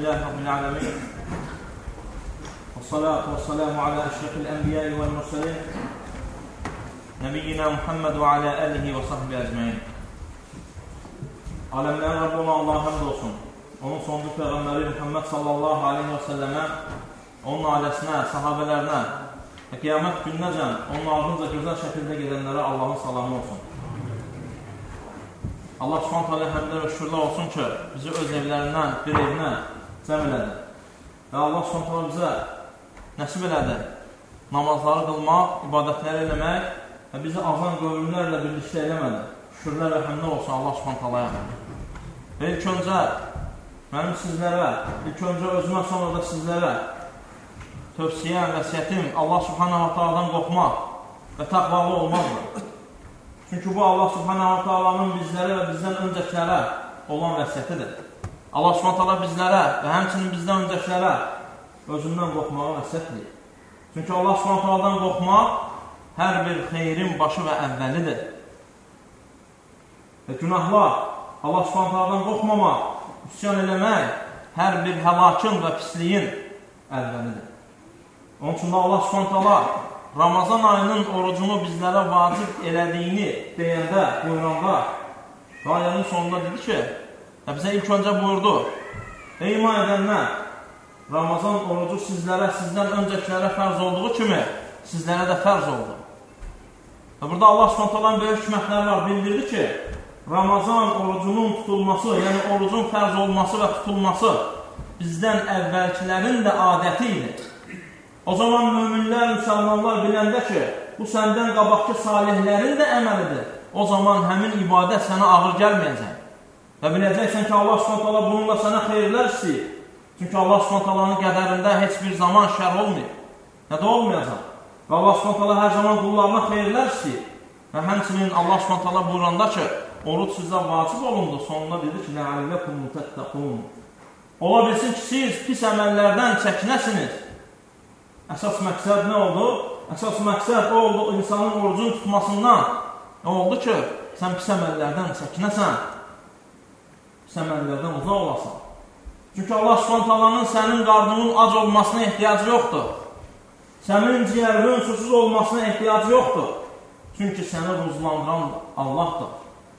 Elhamdülillahi Rabbil alemin. Vessalatu vesselamu ala eşrefil enbiyai vel mursalin. Nebiyyina Muhammed ve ala alihi ve sahbihi ecmaîn. Alemlerin Rabbi olan Allah'a hamd olsun. Onun sonuncu Peyğəmbəri Muhammed sallallahu aleyhi ve selleme, onun ailəsinə, sahabələrinə və qiyamət gününəcən onun ardınca gözəl şəkildə gedənlərə Allahın salamı olsun. Allah subhanahu teala həmdlər və şükürlər olsun ki, bizi öz evlərindən bir evinə cəm elədi. Və Allah subhanahu teala bizə nəsib elədi. Namazları qılmaq, ibadətləri eləmək və bizi azan qövmlərlə birlikdə eləmədi. Şükürlər və həmdlər olsun Allah subhanahu teala'ya. Və ilk öncə mənim sizlərə, ilk öncə özümə, sonra da sizlərə tövsiyəm, vəsiyyətim Allah subhanahu teala'dan qorxmaq və təqvalı olmaqdır. Çünki bu Allah subhanahu teala'nın bizlərə və bizdən öncəkilərə olan vəsiyyətidir. Allah subhanahu teala bizlərə və həmçinin bizdən öncəkilərə özündən qorxmağa vəsiyyət edir. Çünki Allah subhanahu teala'dan qorxmaq hər bir xeyrin başı və əvvəlidir. Və günahlar, Allah subhanahu teala'dan qorxmamaq, üsyan eləmək hər bir həlakın və pisliyin əvvəlidir. Onun üçün də Allah subhanahu teala Ramazan ayının orucunu bizlərə vacib elədiyini deyəndə, buyuranda, ayənin sonunda dedi ki, bizə ilk öncə buyurdu, iman edənlər, Ramazan orucu sizlərə, sizdən öncəkilərə fərz olduğu kimi, sizlərə də fərz oldu. Və burada Allah s.ə.v. böyük hikmətləri var, bildirdi ki, Ramazan orucunun tutulması, yəni orucun fərz olması və tutulması bizdən əvvəlkilərin də adəti idi. O zaman müminlər, müsəlmanlar biləndə ki, bu səndən qabaqki salihlərin də əməlidir. O zaman həmin ibadət sənə ağır gəlməyəcək. Və biləcəksən ki, Allah s.ə.v. bununla sənə xeyirlər istəyir. Çünki Allah s.ə.v.'ın qədərində heç bir zaman şər olmayıb. Nə də olmayacaq. Və Allah s.ə.v. hər zaman qullarına xeyirlər istəyir. Və həmçinin Allah s.ə.v. buyuranda ki, oruç sizə vacib olundu. Sonunda dedi ki, لَعَلَّكُمْ تَتَّقُونَ. Ola bilsin ki, siz pis əməllərdən çəkinəsiniz. Əsas məqsəd nə oldu? Əsas məqsəd o oldu, insanın orucunu tutmasından. O oldu ki, sən pis əməllərdən çəkinəsən, pis əməllərdən uzaq olasan. Çünki Allah s.ə.v.'nın sənin qarnının ac olmasına ehtiyacı yoxdur. Sənin ciyərinin susuz olmasına ehtiyacı yoxdur. Çünki səni ruzlandıran Allahdır.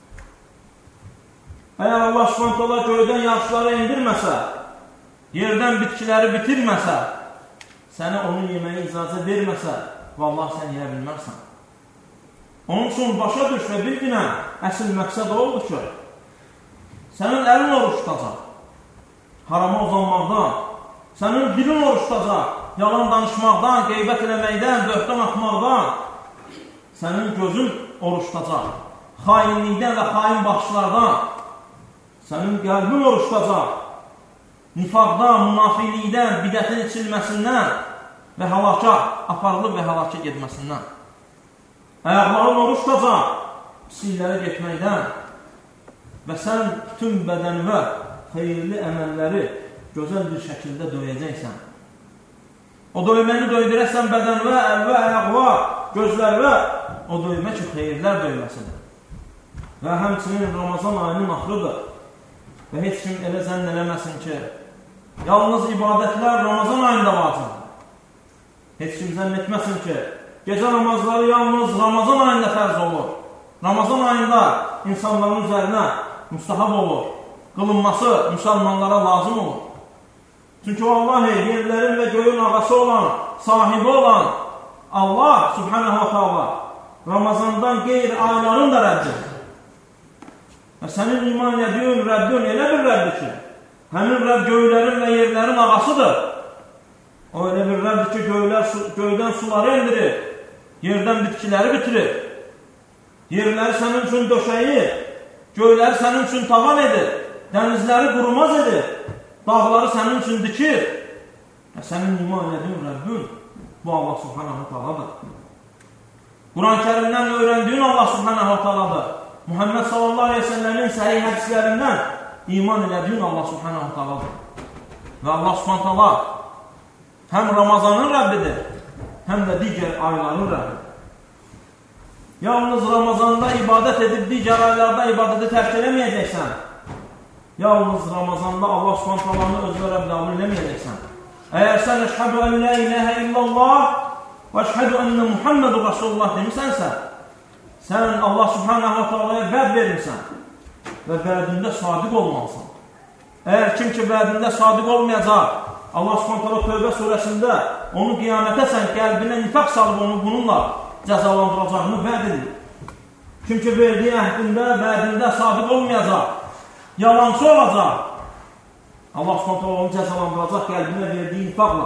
Əgər Allah s.ə.v. göydən yağışları indirməsə, yerdən bitkiləri bitirməsə, sənə onun yeməyə icazə verməsə, vallahi sən yeyə bilmərsən. Onun üçün başa düş və bilginə, əsl məqsəd oldu ki, sənin əlin oruç tutacaq, harama uzanmaqdan, sənin dilin oruç tutacaq, yalan danışmaqdan, qeybət eləməkdən, böhtan atmaqdan, sənin gözün oruç tutacaq, xainlikdən və xain baxışlardan, sənin qəlbin oruç tutacaq, nifaqdan, münafiqlikdən, bidətin içilməsindən və həlaka, aparılıb və həlaka getməsindən. Əyaqların oruç tutacaq, pisillərə getməkdən və sən bütün bədənvə xeyirli əməlləri gözəl bir şəkildə döyəcəksən. O döyməni döydürəsən bədənvə, əlvə, əyaqva, gözlərvə, o döymə ki, xeyirlər döyməsidir. Və həmçinin Ramazan ayının axırıdır. Və heç kim elə zənn eləməsin ki, yalnız ibadətlər Ramazan ayında vacibdir. Heç kim zənn etməsin ki, gecə namazları yalnız Ramazan ayında fərz olur. Ramazan ayında insanların üzərinə müstahab olur. Qılınması müsəlmanlara lazım olur. Çünki vallahi yerlərin və göyün ağası olan, sahibi olan Allah subhanahu wa ta'ala Ramazandan qeyri ayların da rəddir. Və sənin iman ediyin Rəbbin elə bir Rəbdir ki, həmin Rəbb göylərin və yerlərin ağasıdır. O elə bir Rəbdir ki, göydən suları indirir, yerdən bitkiləri bitirir. Yerləri sənin üçün döşəyir, göyləri sənin üçün tavan edir, dənizləri qurumaz edir, dağları sənin üçün dikir. Və sənin iman ediyin Rəbbin bu Allah subhanahu ta'aladır. Quran-ı Kərimdən öyrəndiyin Allah subhanahu ta'aladır. Muhammed sallallahu aleyhi ve sellemin səhih hədislərindən iman elədiyin Allah subhanahu ta'aladır. Və Allah subhanahu ta'ala həm Ramazanın Rəbbidir, həm də digər ayların Rəbbidir. Yalnız Ramazanda ibadət edib, digər aylarda ibadəti tərk eləməyəcəksən. Yalnız Ramazanda Allah Subhanahu özlərə qəbul eləməyəcəksən. Əgər sən əşhədu ən la ilahə illallah və əşhədu ennə Muhammedur Rasulullah demisənsə, sən Allah Subhanahu Taala'ya vəd verirsən və vədində sadiq olmalısan. Əgər kim ki vədində sadiq olmayacaq, Allah Subhanahu Tövbə surəsində onu qiyamətə sən qəlbinə nifaq salıb onu bununla cəzalandıracağını vəd edir. Kim ki verdiyi əhdində, vədində sadiq olmayacaq, yalancı olacaq, Allah Subhanahu onu cəzalandıracaq qəlbinə verdiyi nifaqla.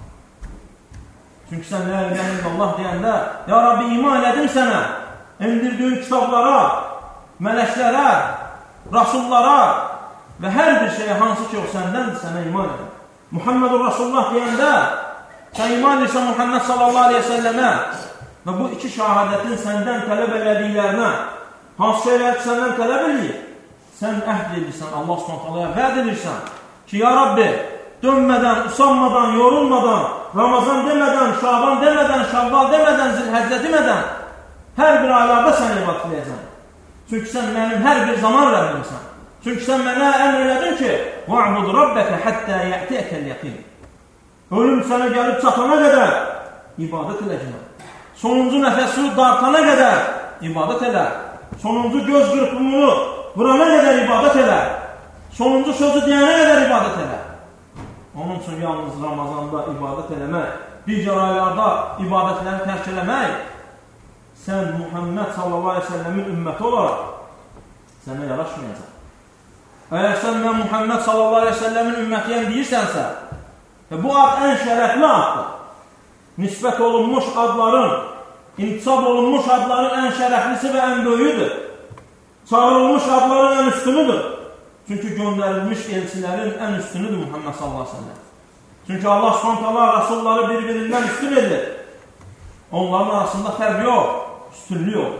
Çünki sən la ilahə illallah deyəndə, ya Rabbi iman edim sənə, indirdiyin kitablara, mələklərə, rasullara və hər bir şeyə hansı ki o səndəndir, sənə iman edim. Muhammedur Rasulullah deyəndə, sən iman edirsən Muhammed sallallahu aleyhi ve səlləmə və bu iki şahadətin səndən tələb elədiklərinə, hansı şeylər ki səndən tələb edir, sən əhd edirsən, Allah Subhanahu vəd edirsən ki, ya Rabbi, dönmədən, usanmadan, yorulmadan, Ramazan demədən, Şaban demədən, Şavval demədən, Zilhəccə demədən, hər bir aylarda səni ibadət edəcəm. Çünki sən mənim hər bir zaman Rəbbimsən. Çünki sən mənə əmr elədin ki, وَعْبُدْ رَبَّكَ حَتَّى يَأْتِيَكَ الْيَقِينَ. Ölüm sənə gəlib çatana qədər ibadət edəcəm. Sonuncu nəfəsi dartana qədər ibadət elə. Sonuncu göz qırpımını vurana qədər ibadət elə. Sonuncu sözü deyənə qədər ibadət elə. Onun üçün yalnız Ramazanda ibadət eləmək, digər aylarda ibadətləri tərk eləmək, sən Muhammed sallallahu aleyhi ve sellemin ümməti olaraq sənə yaraşmayacaq. Əgər sən mən Muhammed sallallahu aleyhi ve sellemin ümmətiyəm deyirsənsə, bu ad ən şərəfli addır. Nisbət olunmuş adların, intisab olunmuş adların ən şərəflisi və ən böyüdür. Çağırılmış adların ən üstünüdür. Çünki göndərilmiş elçilərin ən üstünüdür Muhammed sallallahu aleyhi ve sellem. Çünki Allah Subhanahu Rasulları bir-birindən üstün edir. Onların arasında fərq yox, üstünlük yox.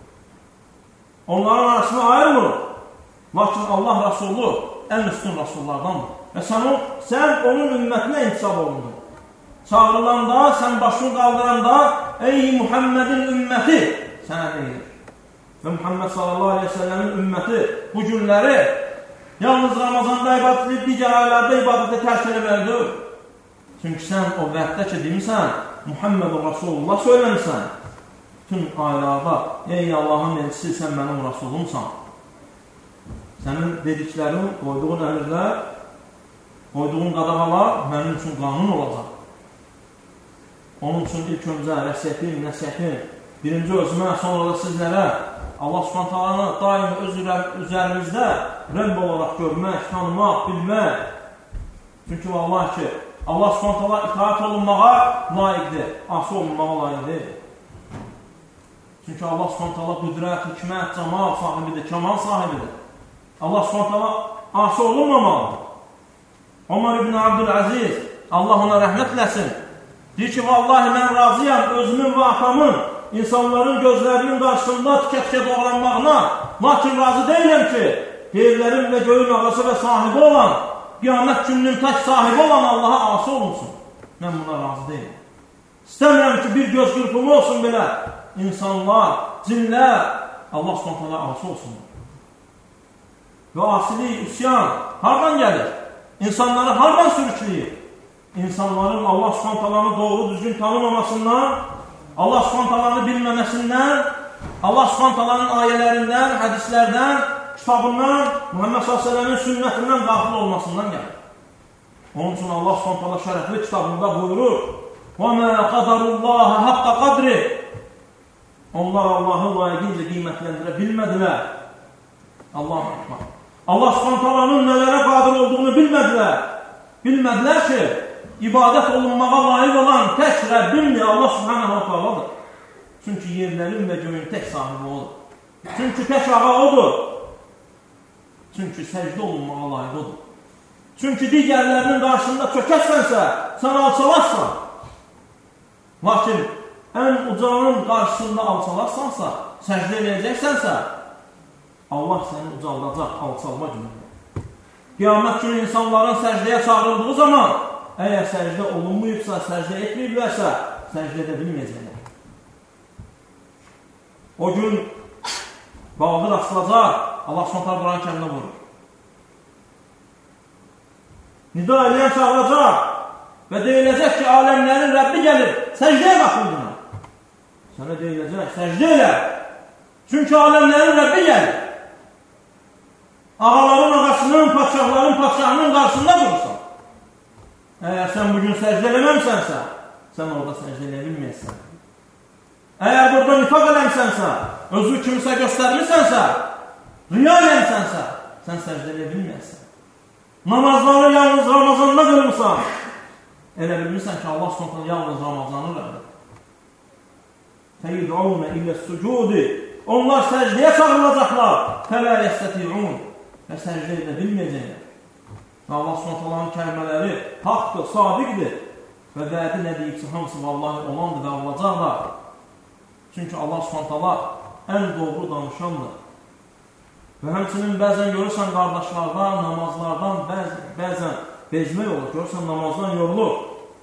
Onların arasını ayırmır. Lakin Allah Rasulü ən üstün Rasullardandır. Və sən onun ümmətinə intisab olundur. Çağırılanda, sən başını qaldıranda, ey Muhammedin ümməti sənə deyilir. Və Muhammed sallallahu aleyhi ve sellemin ümməti bu günləri yalnız Ramazanda ibadət edib, digər aylarda ibadətə tərk eləməlidir. Çünki sən o vəqtdə ki demirsən, Muhammedur Rasulullah söyləmirsən, bütün aylarda, ey Allahın elçisi, sən mənim Rasulumsan. Sənin dediklərin, qoyduğun əmirlər, qoyduğun qadağalar mənim üçün qanun olacaq. Onun üçün ilk öncə vəsiyyətim, nəsiyyətim, birinci özümə, sonra da sizlərə Allah Subhanahu daimi öz üzərimizdə Rəbb olaraq görmək, tanımaq, bilmək. Çünki vallahi ki, Allah Subhanahu itaat olunmağa layiqdir, asi olunmağa layiqdir. Çünki Allah Subhanahu qüdrət, hikmət, camal sahibidir, kamal sahibidir. Allah Subhanahu asi olunmamalıdır. Ömər ibn Abdülaziz, Allah ona rəhmət eləsin, deyir ki, vallahi mən razıyam özümün və atamın insanların gözlərinin qarşısında tikə-tikə doğranmağına, lakin razı deyiləm ki, yerlərin və göyün ağası və sahibi olan, qiyamət gününün tək sahibi olan Allaha asi olunsun. Mən buna razı deyiləm. İstəmirəm ki, bir göz qırpımı olsun belə, insanlar, cinlər, Allah Subhanahu asi olsunlar. Və asilik, üsyan hardan gəlir? İnsanları hardan sürükləyir? İnsanların Allah Subhanahu doğru düzgün tanımamasından, Allah Subhanahu bilməməsindən, Allah Subhanahu ayələrindən, hədislərdən, kitabından, Muhammed s.ə.v-in sünnətindən daxil olmasından gəlir. Onun üçün Allah Subhanahu şərəfli kitabında buyurur: وَمَا قَدَرُ اللّٰهَ حَقَّ قَدْرِ. Onlar Allahı layiqincə qiymətləndirə bilmədilər. Allah Subhanahu nələrə qadir olduğunu bilmədilər. Bilmədilər ki, ibadət olunmağa layiq olan tək Rəbbimdir, Allah Subhanahu Taala'dır. Çünki yerlərin və göyün tək sahibi odur. Çünki tək ağa odur. Çünki səcdə olunmağa layiq odur. Çünki digərlərinin qarşısında çökərsənsə, sən alçalarsan. Lakin ən ucanın qarşısında alçalarsansa, səcdə edəcəksənsə, Allah səni ucaldacaq alçalma günündə. Qiyamət günü insanların səcdəyə çağırıldığı zaman, əgər səcdə olunmuyubsa, səcdə etməyiblərsə, səcdə edə bilməyəcəklər. O gün bağdır asılacaq, Allah Subhanahu Quran-ı Kərimdə buyurur. Nida eləyən çağıracaq və deyiləcək ki, aləmlərin Rəbbi gəlir, səcdəyə baxıldığına. Sənə deyiləcək, səcdə elə. Çünki aləmlərin Rəbbi gəlir. Ağaların ağasının, padşahların padşahının qarşısında durursan. Əgər sən bugün səcdə eləməmsənsə, sən orada səcdə eləyə bilməyəsən. Əgər burada nifaq eləmsənsə, özü kimisə göstərmisənsə, riya eləmsənsə, sən səcdə eləyə bilməyəsən. Namazları yalnız Ramazanda qılmısan, elə bilmirsən ki, Allah s.ə. yalnız Ramazanı rəbdir. Fəyid'unə illə sucudi. Onlar səcdəyə çağırılacaqlar. Fələ yəstəti'un. Və səcdə edə bilməyəcəklər. Allah s.ə.'ın kəlmələri haqdır, sadiqdir. Və vədi nə deyibsə, hamısı vallahi olandır və olacaqlar. Çünki Allah s.ə. ən doğru danışandır. Və həmçinin bəzən görürsən qardaşlardan, namazlardan bəzən bezmək olur. Görürsən namazdan yorulur.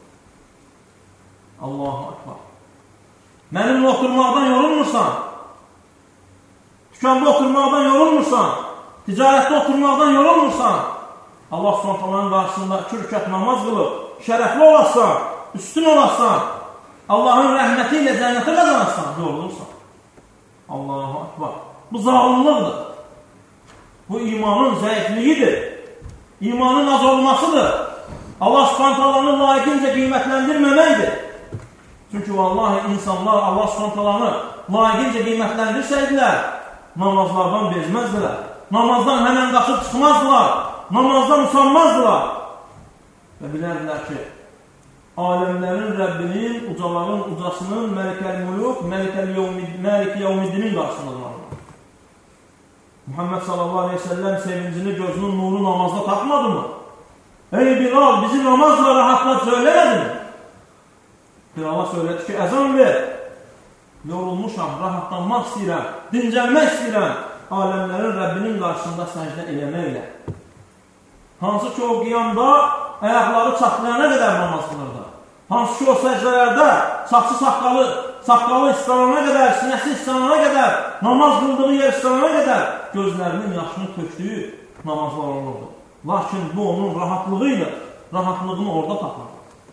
Allahu Akbar. Mənimlə oturmaqdan yorulmursan, dükanda oturmaqdan yorulmursan, ticarətdə oturmaqdan yorulmursan, Allah s.ə.'ın qarşısında 2 rükət namaz qılıb, şərəfli olassan, üstün olassan, Allahın rəhməti ilə cənnətə qazanırsan, yorulursan. Allahu Akbar. Bu zalimlıqdır. Bu imanın zəifliyidir. İmanın az olmasıdır. Allah s.ə.'ı layiqincə qiymətləndirməməkdir. Çünki vallahi insanlar Allah s.ə.'ı layiqincə qiymətləndirsəydilər, namazlardan bezməzdilər. Namazdan həmən qaçıb çıxmazdılar. Namazdan usanmazdılar. Və bilərdilər ki, aləmlərin Rəbbinin, ucaların ucasının, Məlikəl-Muluk, Məlik-Yevmiddinin qarşısındadır. Muhammed sallallahu aleyhi ve sellem sevincini gözünün nuru namazda tapmadı mı? Ey Bilal, bizi namazla rahatla söylemedi mi? Bilal'a söyledi ki, əzan ver. Yorulmuşam, rahatlanmaq istəyirəm, dincəlmək istəyirəm. Aləmlərin Rəbbinin qarşısında səcdə eləməklə. Hansı ki o qiyamda ayaqları çatlayana qədər namaz qılırdı. Hansı ki o səcdələrdə saçı saqqalı islanana qədər, sinəsi islanana qədər, namaz qıldığı yer islanana qədər gözlərinin yaşını tökdüyü namazlar olurdu. Lakin bu onun rahatlığıyla, rahatlığını orada tapırdı.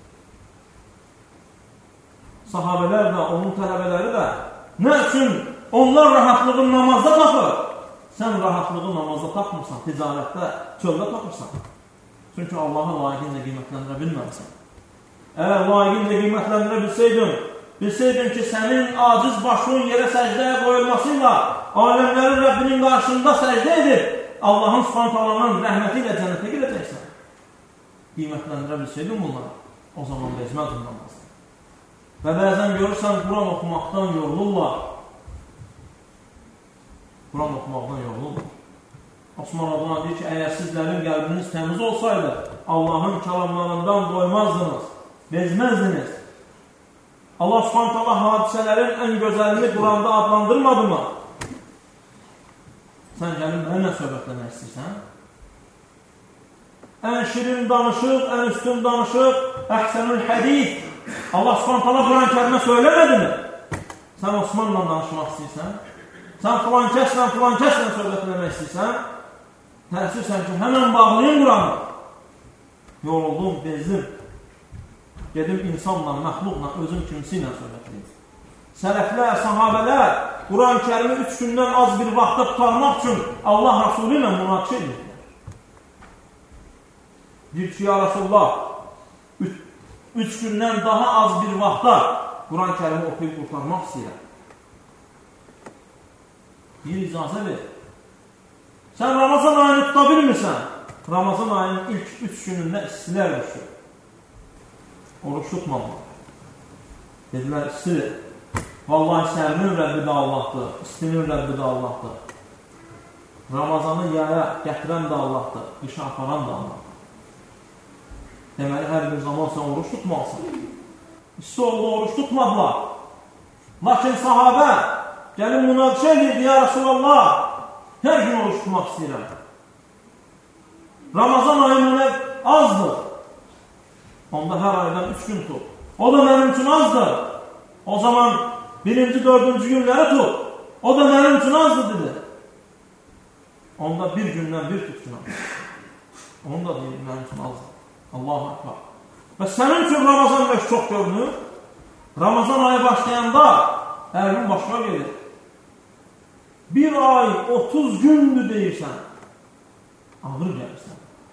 Sahabələr də, onun tələbələri də nə üçün onlar rahatlığı namazda tapır? Sən rahatlığı namazda tapmırsan, ticarətdə, çöldə tapırsan. Çünki Allahı layiqincə qiymətləndirə bilməlisən. Əgər layiqincə qiymətləndirə bilsəydin ki, sənin aciz başının yerə səcdəyə qoyulmasıyla aləmlərin Rəbbinin qarşında səcdə edib Allahın s.ə.'ın rəhməti ilə cənnətə girəcəksən. Qiymətləndirə bilsəydin bunları, o zaman bezməzdin namazda. Və bəzən görürsən, Quran oxumaqdan yorulurlar. Quran oxumaqdan yorulurlar. Osman Radına deyir ki, əgər sizlərin qəlbiniz təmiz olsaydı, Allahın kəlamlarından doymazdınız, bezməzdiniz. Allah s.ə.q. hadisələrin ən gözəlini Quranda adlandırmadı mı? Sən gəlin mənimlə söhbətləmək istəyirsən? Ən şirin danışıq, ən üstün danışıq, əhsənül hədis. Allah s.ə.q. Quran-ı kərimə söyləmədi mi? Sən Osmanla danışmaq istəyirsən? Sən filan kəslə söhbətləmək istəyirsən? Təəssürsən ki, həmən bağlayın Quranı. Yoruldum, bezdim. Gedim insanla, məxluqla, özüm kimsi ilə söhbətləyim. Sələflər, sahabələr Quran-ı kərimi 3 gündən az bir vaxtda tutarmaq üçün Allah Rasulü ilə münaqişə edirlər. Deyir ki, ya Rasulullah, 3 gündən daha az bir vaxtda Quran-ı kərimi oxuyub qurtarmaq istəyirəm. Bir icazə ver. Sən Ramazan ayını tuta bilmirsən. Ramazan ayının ilk 3 günündə istilər düşür. Oruç tutmamaq. Dedilər, istidir. Vallahi sərinin Rəbbi də Allahdır, istinin Rəbbi də Allahdır. Ramazanı yaya gətirən də Allahdır, qışa aparan da Allahdır. Deməli, hər bir zaman sən oruç tutmalısın. İsti oldu, oruç tutmadılar. Lakin sahabə gəlin münaqişə edirdi, ya Rasulallah, hər gün oruç tutmaq istəyirəm. Ramazan ayı mənə azdır. Onda hər aydan 3 gün tut. O da mənim üçün azdır. O zaman 1-ci, 4-cü günləri tut. O da mənim üçün azdır, dedi. Onda bir gündən bir tut günah. Onu da deyir, mənim üçün azdır. Allahu Akbar. Və sənin üçün Ramazan beş çox görünür. Ramazan ayı başlayanda ərbin başına gelir. Bir ay 30 gündür deyirsən. Ağır gəlirsən.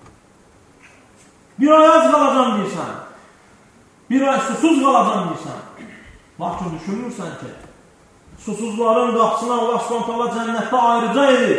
Bir ay az qalacam deyirsən. Bir ay susuz qalacam deyirsən. Lakin düşünmürsən ki, susuzların qapısına Allah Subhanahu cənnətdə ayrıca edir.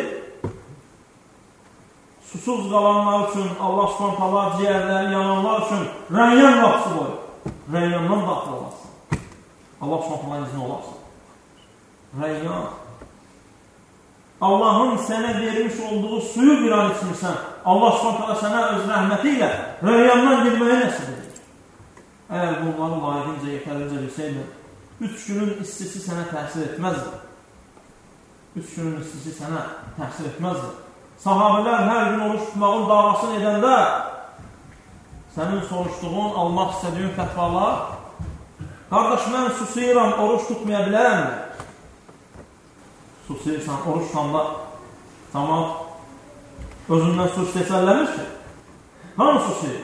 Susuz qalanlar üçün Allah Subhanahu ciyərləri yananlar üçün Rəyyan qapısı qoyur. Rəyyandan daxil olasın. Allah Subhanahu izni olasın. Rəyyan. Allahın sənə vermiş olduğu suyu bir an içmirsən, Allah Subhanahu sənə öz rəhməti ilə Rəyyandan girməyi nəsib edir. Əgər bunları layiqincə, yetərincə bilsəydin, 3 günün istisi sənə təsir etməzdir. 3 günün istisi sənə təsir etməzdir. Sahabələr hər gün oruç tutmağın davasını edəndə sənin soruşduğun, almaq istədiyin fətvalar, qardaş, mən susayıram, oruç tutmaya bilərəm. Susayırsan, oruç tutanda tamam, özündən su istəsəlləmiş ki, hamı susayır.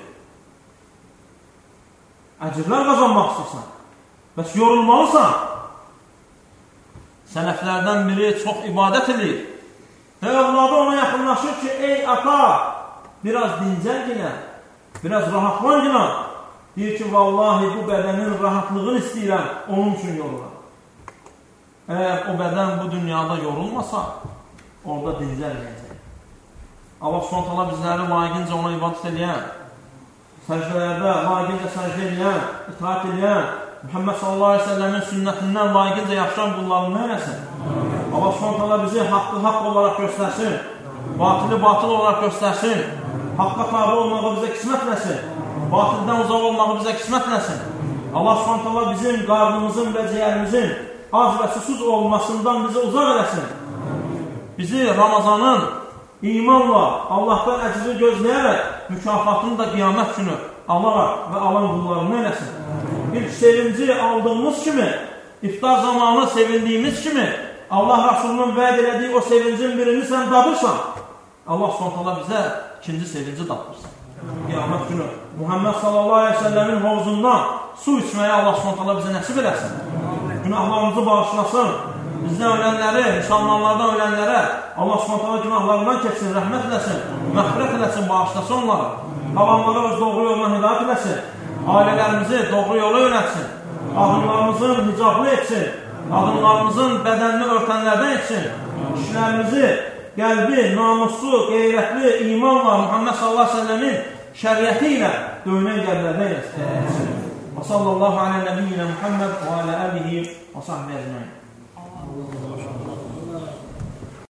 Əcirlər qazanmaq istəyirsən, bəs yorulmalısan. Sələflərdən biri çox ibadət edir. Və evladı ona yaxınlaşır ki, ey ata, biraz dincəl yine, biraz rahatlan yine. Deyir ki, vallahi bu bədənin rahatlığını istəyirəm, onun üçün yorulam. Əgər o bədən bu dünyada yorulmasa, orada dincəlməyəcək. Allah Subhanahu bizləri layiqincə ona ibadət edən, səcdələrdə layiqincə səcdə edən, itaat edən, Muhammed sallallahu aleyhi ve sellemin sünnətindən layiqincə yaşayan qullarını eləsin. Allah Subhanahu bizi haqqı haqq olaraq göstərsin, batili batıl olaraq göstərsin, haqqa tabi olmağı bizə qismət eləsin, batildən uzaq olmağı bizə qismət eləsin. Allah Subhanahu bizim qarnımızın və ciyərimizin az və susuz olmasından bizi uzaq eləsin. Bizi Ramazanın imanla, Allahdan əcri gözləyərək, mükafatını da qiyamət günü alaraq və alan qullarını eləsin. İlk sevinci aldığımız kimi, iftar zamanı sevindiyimiz kimi, Allah Rasulunun vəd elədiyi o sevincin birini sən dadırsan, Allah Subhanahu bizə ikinci sevinci dadırsan. Qiyamət günü Muhammed sallallahu aleyhi ve sellemin hovuzundan su içməyi Allah Subhanahu bizə nəsib eləsin. Günahlarımızı bağışlasın. Bizdən ölənləri, müsəlmanlardan ölənlərə Allah Subhanahu günahlarından keçsin, rəhmət eləsin, məğfirət eləsin, bağışlasın onları. Qalanlara öz doğru yoluna hidayət eləsin. Ailələrimizi doğru yola yönətsin. Qadınlarımızın hicablı etsin. Qadınlarımızın bədənini örtənlərdən etsin. Kişilərimizi qəlbi, namuslu, qeyrətli, imanla Muhammed sallallahu aleyhi ve sellemin şəriəti ilə döyünən qəlblərdən etsin. Və sallallahu aleyhi və səlləm Muhammed və alə əlihi və sahbihi əcməin.